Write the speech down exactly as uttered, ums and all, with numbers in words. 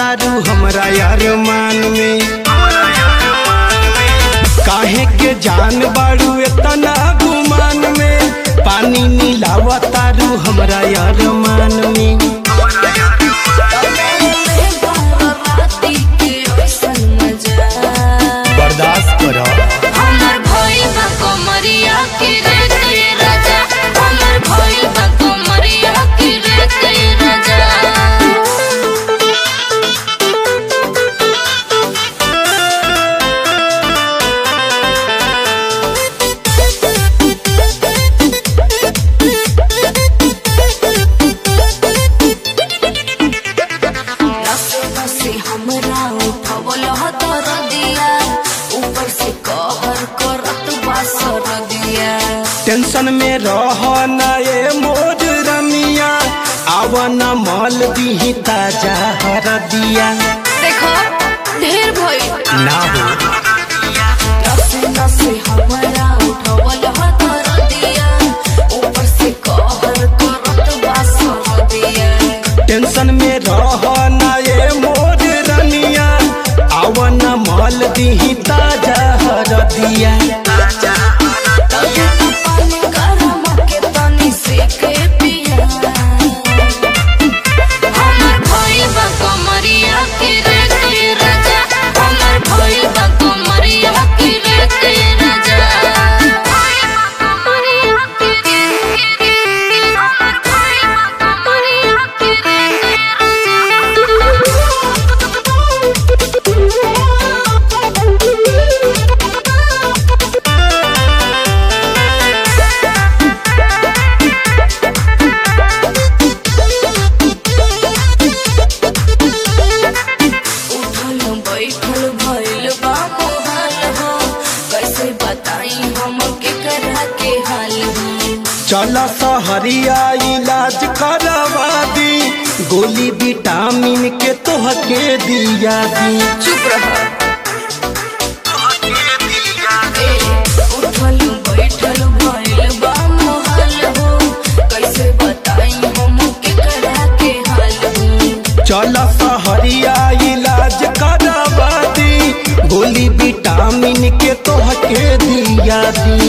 तारू हमरा अरमान में। काहे के जान बाड़ू इतना गुमान में, पानी मिलावा तारू हमरा अरमान में। बर्दाश्त करो हमर भइल बा कमरिया के रे के राजा, हमर भइल बा कमरिया के रे के राजा। नसे नसे हमरा उठवल हतर दिया, ऊपर से कहर करत बा सर दिया। टेंशन में रह न ये मोर रमिया, आवन मल दी ताजा हर दिया। देखो ढेर भइल ना हो नसे नसे हमरा उठवल हतर दिया, ऊपर से कहर करत बा सर दिया। टेंशन में रह न ये मोर रमिया, आवन मल दी ताजा हर दिया। पानी गरम के तनी से के पिया, हमर भइल बा कमरिया के रे के राजा, हमर भइल बा कमरिया के रे के राजा। कमरिया के रे के हमर भइल बा कमरिया के रे उठल बैठल भइल बा मोहाल हो, कैसे बताई हम केकरा के हाल हो। चल सहरिया इलाज करवा दी, गोली विटामिन के तोहके दिया दी। चुप रह उठल बैठल भइल बा मोहाल हो, कैसे बताई हम केकरा के हाल हो। चल सहरिया इलाज करवा दी, गोली विटामिन के तोहके दिया दी।